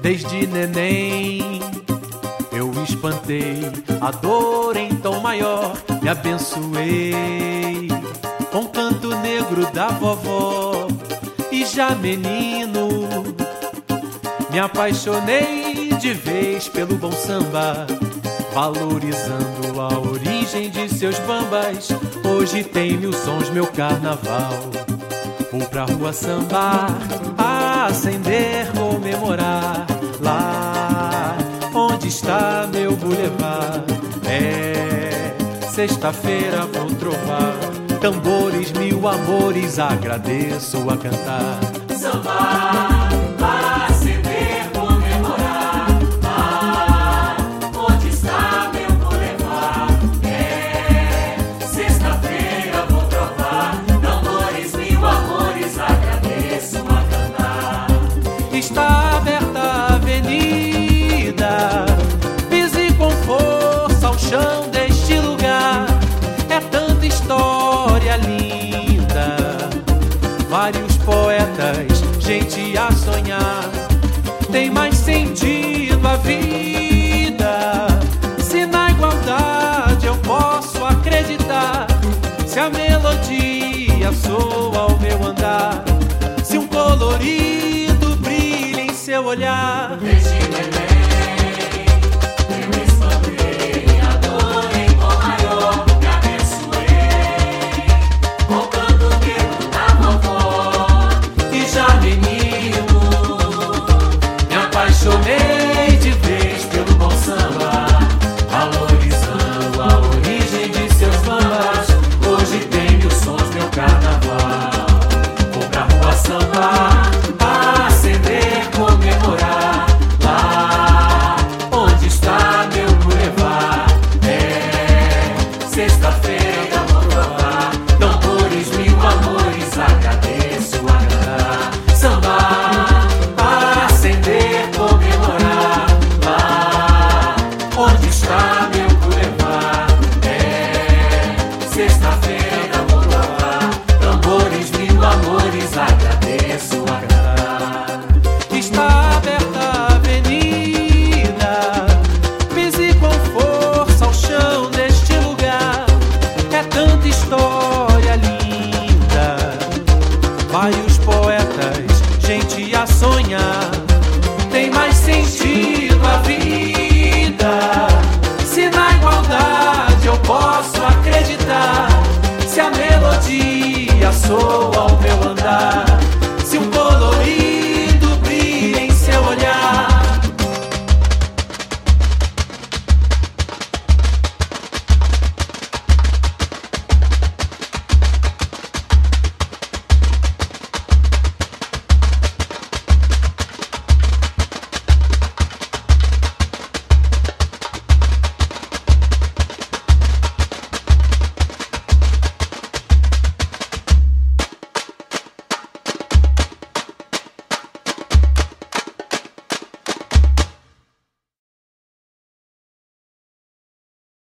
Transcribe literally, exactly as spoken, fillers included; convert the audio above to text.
Desde neném eu espantei a dor em tom maior, me abençoei com o canto negro da vovó. E já menino me apaixonei de vez pelo bom samba, valorizando a origem de seus bambas. Hoje tem mil sons meu carnaval. Vou pra rua sambar, acender, comemorar. Lá onde está meu boulevard, é sexta-feira vou trovar. Tambores, mil amores, agradeço a cantar. Sambar, acender, comemorar. Lá onde está meu boulevard, é sexta-feira vou trovar. Tambores, mil amores, agradeço a cantar. Está aberta a avenida, pise com força ao chão deste lugar. É tanta história linda, vários poetas, gente a sonhar. Tem mais sentido a vida se na igualdade eu posso acreditar. Se a melodia soa ao meu andar, se um colorido brilha em seu olhar. Desde neném eu espantei a dor em tom maior, me abençoei com o canto negro da vovó. E já menino me apaixonei de vez pelo bom samba, valorizando a origem de seus bambas. Hoje tem mil sons meu carnaval. Vou pra rua sambar, acender, comemorar. Lá onde está meu boulevard, é sexta-feira vou provar. Tambores, mil amores, agradeço a cantar. Sambar, acender, comemorar. Lá onde está meu boulevard, é sexta-feira vou provar. Tambores, mil amores, agradeço a cantar. Está aberta a avenida, pise com força ao chão deste lugar. É tanta história linda, vários poetas, gente a sonhar. Tem mais sentido a vida se na igualdade eu posso acreditar. Se a melodia soa ao meu andar,